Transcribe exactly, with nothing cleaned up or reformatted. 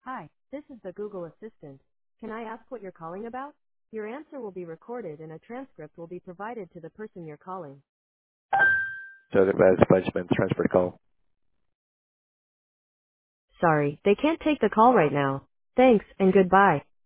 Hi, this is the Google Assistant. Can I ask what you're calling about? Your answer will be recorded and a transcript will be provided to the person you're calling. Joseph as Benjamin transfer call. Sorry, they can't take the call right now. Thanks and goodbye.